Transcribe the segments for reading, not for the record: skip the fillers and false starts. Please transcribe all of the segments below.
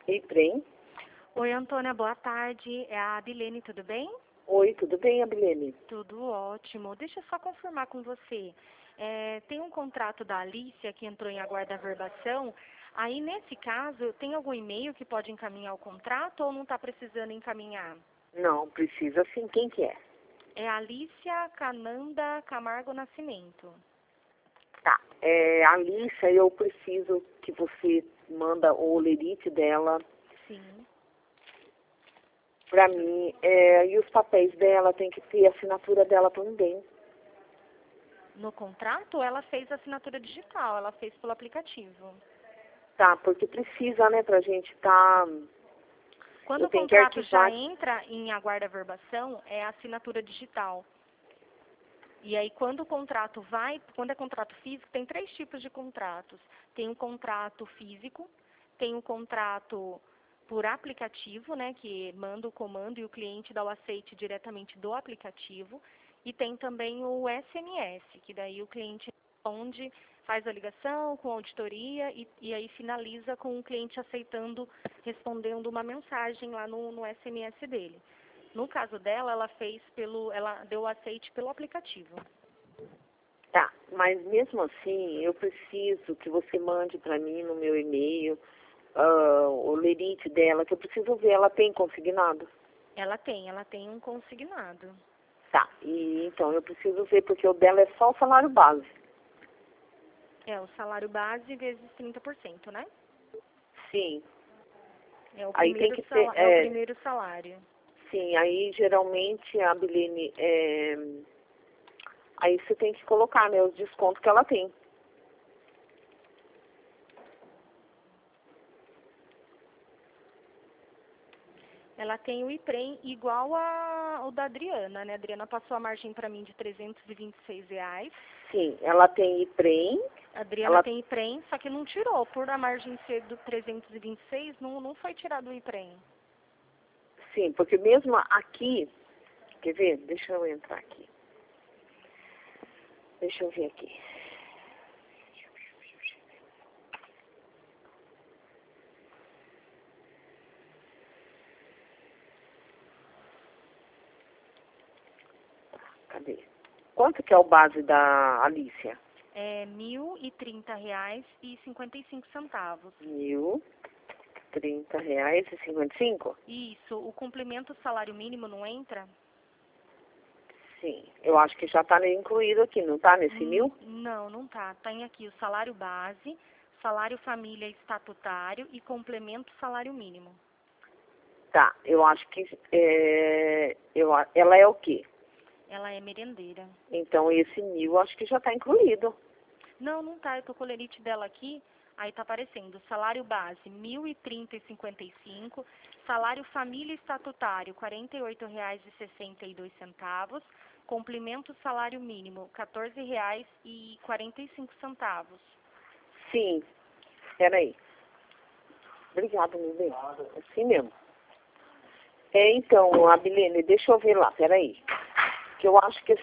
Iprem. Oi, Antônia, boa tarde. É a Abilene, tudo bem? Oi, tudo bem, Abilene? Tudo ótimo. Deixa eu só confirmar com você. Tem um contrato da Alicia que entrou em aguarda verbação. Aí, nesse caso, tem algum e-mail que pode encaminhar o contrato ou não está precisando encaminhar? Não, precisa sim. Quem que é? É Alicia Cananda Camargo Nascimento. Tá. Alissa, eu preciso que você manda o olerite dela Sim. pra mim. E os papéis dela, tem que ter a assinatura dela também. No contrato, ela fez assinatura digital, ela fez pelo aplicativo. Tá, porque precisa, né, pra gente tá... Quando Eu o tenho que contrato já arquivar... entra em aguarda verbação, é a assinatura digital. E aí, quando é contrato físico, tem 3 tipos de contratos. Tem um contrato físico, tem um contrato por aplicativo, né, que manda o comando e o cliente dá o aceite diretamente do aplicativo. E tem também o SMS, que daí o cliente responde, faz a ligação com a auditoria e aí finaliza com o cliente aceitando, respondendo uma mensagem lá no SMS dele. No caso dela, ela deu o aceite pelo aplicativo. Tá, mas mesmo assim, eu preciso que você mande pra mim no meu e-mail o olerite dela, que eu preciso ver, ela tem consignado? Ela tem um consignado. Tá, e então eu preciso ver, porque o dela é só o salário base. É o salário base vezes 30%, né? Sim. É o Aí tem primeiro, que ter, é o primeiro salário. sim, aí geralmente a Abilene, aí você tem que colocar, né, os descontos que ela tem. Ela tem o IPREM igual ao da Adriana, né? A Adriana passou a margem para mim de R$ 326. Sim, ela tem IPREM, A Adriana ela, tem IPREM, só que não tirou. Por a margem ser do 326, não foi tirado o IPREM. sim, porque mesmo aqui, quer ver? Deixa eu entrar aqui. Deixa eu ver aqui. Cadê? Quanto que é o base da Alicia? É R$ 1.030,55. R$ 1.030,55? Isso, o complemento salário mínimo não entra? Sim, eu acho que já está incluído aqui, não está nesse 1.000? Não tá. Tem aqui o salário base, salário família estatutário e complemento salário mínimo. Tá, eu acho que ela é o quê? Ela é merendeira. Então esse 1.000 eu acho que já está incluído. Não tá. Eu tô com o lerite dela aqui. Aí tá aparecendo salário base R$ 1.030,55, salário família estatutário R$ 48,62, complemento salário mínimo R$ 14,45. Sim, peraí. Obrigada, meu bem. Assim mesmo. Então, Abilene, deixa eu ver lá, peraí. Que eu acho que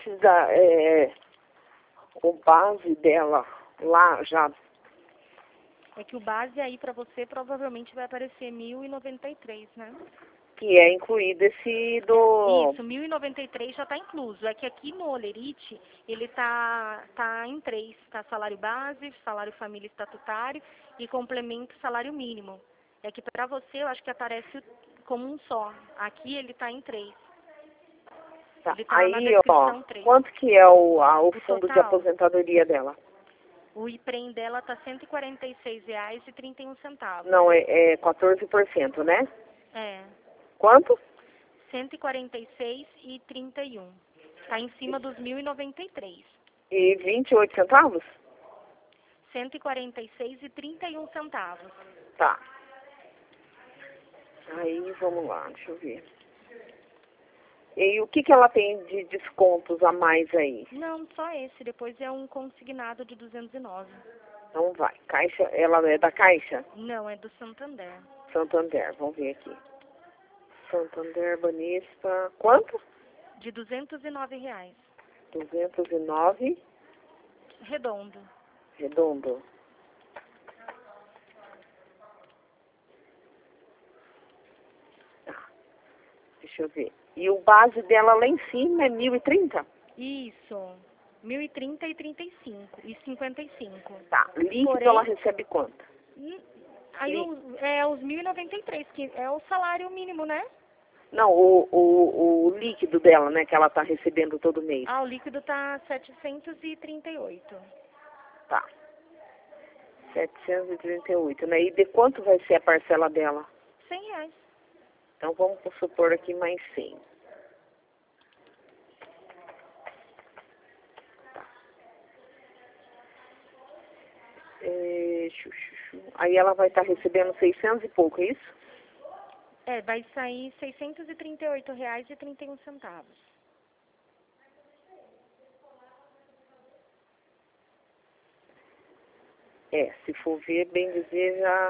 o base dela lá já... É que o base aí pra você provavelmente vai aparecer 1.093, né? Que é incluído esse do... Isso, 1.093 já está incluso. É que aqui no Olerite, ele tá em 3, tá salário base, salário família estatutário e complemento salário mínimo. É que para você eu acho que aparece como um só. Aqui ele tá em 3. Tá. Ele tá na Aí, ó, descrição 3. quanto que é o O fundo de total, aposentadoria dela? o IPREM dela tá R$ 146,31. Não, é 14%, né? É, Quanto? 146,31. Tá em cima dos 1.093. E 28 centavos? R$ 146,31. Tá. Aí, vamos lá, deixa eu ver. E o que que ela tem de descontos a mais aí? Não, só esse. Depois é um consignado de 209. Então vai. Caixa, ela é da Caixa? Não, é do Santander. Santander, vamos ver aqui. Santander, Banespa, quanto? De R$ 209. 209, Redondo. redondo. Deixa eu ver. E o base dela lá em cima é 1.030? Isso. 1.030 e 35 e 55. Tá. Líquido Porém, ela recebe quanto? Aí os 1.093, que é o salário mínimo, né? Não, o líquido dela, né, que ela tá recebendo todo mês. Ah, o líquido tá 738. Tá. 738, né? E de quanto vai ser a parcela dela? R$ 100. Então vamos supor aqui mais 100. Aí ela vai estar recebendo 600 e pouco, é isso? Vai sair R$ 638,31. Se for ver, bem dizer, já...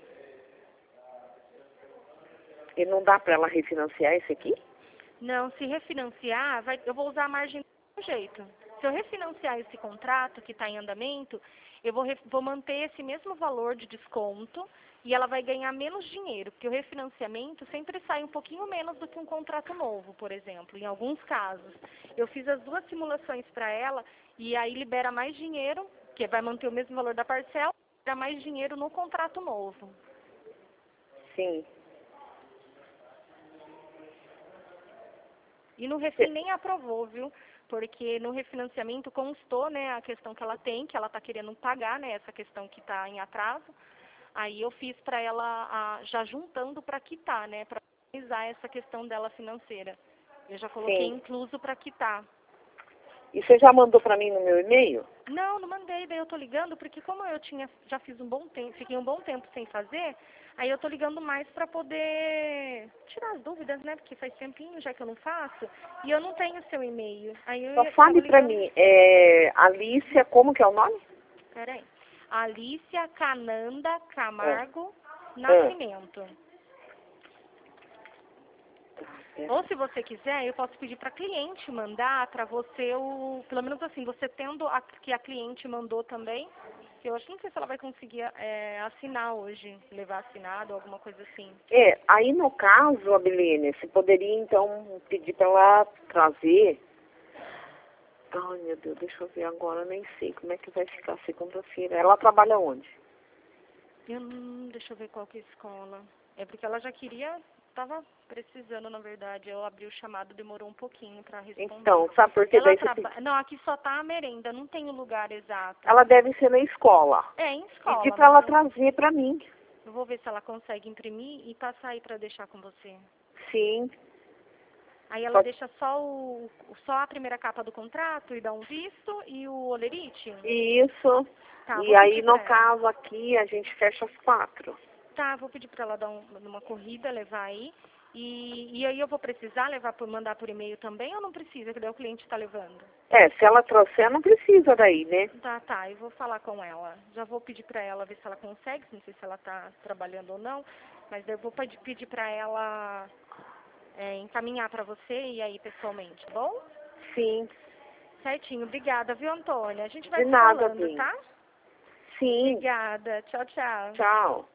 E não dá para ela refinanciar esse aqui? Não, se refinanciar, eu vou usar a margem do mesmo jeito. Se eu refinanciar esse contrato que está em andamento, eu vou manter esse mesmo valor de desconto e ela vai ganhar menos dinheiro, porque o refinanciamento sempre sai um pouquinho menos do que um contrato novo, por exemplo, em alguns casos. Eu fiz as duas simulações para ela e aí libera mais dinheiro, que vai manter o mesmo valor da parcela, libera mais dinheiro no contrato novo. Sim. E no refin nem aprovou, viu? Porque no refinanciamento constou, né, a questão que ela tem, que ela está querendo pagar, né, essa questão que está em atraso. Aí eu fiz para ela, já juntando para quitar, né, para organizar essa questão dela financeira. Eu já coloquei incluso para quitar. E você já mandou para mim no meu e-mail? Não mandei, daí eu tô ligando, porque como eu já fiz um bom tempo, fiquei um bom tempo sem fazer, aí eu tô ligando mais para poder tirar as dúvidas, né, porque faz tempinho já que eu não faço, e eu não tenho seu e-mail. Aí Só fale para mim, Alicia, como que é o nome? Peraí. Alicia Cananda Camargo Nascimento. Ou se você quiser, eu posso pedir para a cliente mandar para você pelo menos assim, você tendo que a cliente mandou também, que eu acho, não sei se ela vai conseguir assinar hoje, levar assinado ou alguma coisa assim. Aí no caso, Abilene, você poderia então pedir para ela trazer. Ai meu Deus, deixa eu ver agora, nem sei como é que vai ficar segunda-feira. Ela trabalha onde? Deixa eu ver qual que é a escola. É porque ela já estava precisando, na verdade. Eu abri o chamado, demorou um pouquinho para responder. Então, sabe por que daí Não, aqui só tá a merenda, não tem o lugar exato. Ela deve ser na escola. Em escola. Pedir para ela trazer para mim. Eu vou ver se ela consegue imprimir e passar aí para deixar com você. Sim. Aí ela deixa só a primeira capa do contrato e dá um visto e o olerite? Isso. Tá, E aí, no caso aqui, a gente fecha às 4. Tá, vou pedir para ela dar uma corrida, levar aí. E aí eu vou precisar mandar por e-mail também ou não precisa, que daí o cliente está levando? Se ela trouxer, não precisa daí, né? Tá, eu vou falar com ela. Já vou pedir para ela ver se ela consegue, não sei se ela está trabalhando ou não, mas eu vou pedir para ela encaminhar para você e aí pessoalmente, tá bom? Sim. Certinho, obrigada, viu, Antônia? A gente vai De nada, falando, Bim. tá? Sim. Obrigada, tchau, tchau. Tchau.